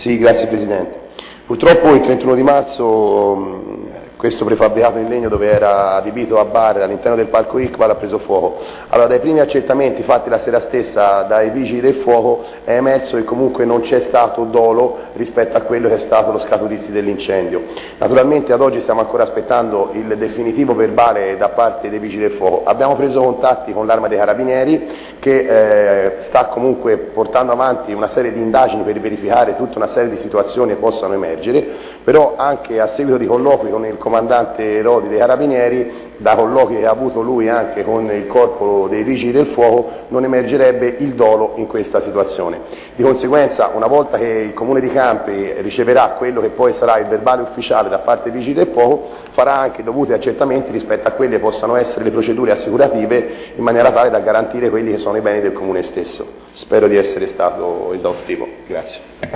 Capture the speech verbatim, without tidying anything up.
Sì, grazie Presidente. Purtroppo il trentuno di marzo mh, questo prefabbricato in legno dove era adibito a bar all'interno del parco Iqbal ha preso fuoco. Allora, dai primi accertamenti fatti la sera stessa dai vigili del fuoco è emerso che comunque non c'è stato dolo rispetto a quello che è stato lo scaturirsi dell'incendio. Naturalmente ad oggi stiamo ancora aspettando il definitivo verbale da parte dei vigili del fuoco. Abbiamo preso contatti con l'Arma dei Carabinieri che eh, sta comunque portando avanti una serie di indagini per verificare tutta una serie di situazioni che possano emergere, però anche a seguito di colloqui con il comandante Rodi dei Carabinieri, da colloqui che ha avuto lui anche con il corpo dei vigili del fuoco, non emergerebbe il dolo in questa situazione. Di conseguenza, una volta che il Comune di Campi riceverà quello che poi sarà il verbale ufficiale da parte dei vigili del fuoco, farà anche i dovuti accertamenti rispetto a quelle che possano essere le procedure assicurative in maniera tale da garantire quelli che sono i beni del Comune stesso. Spero di essere stato esaustivo. Grazie.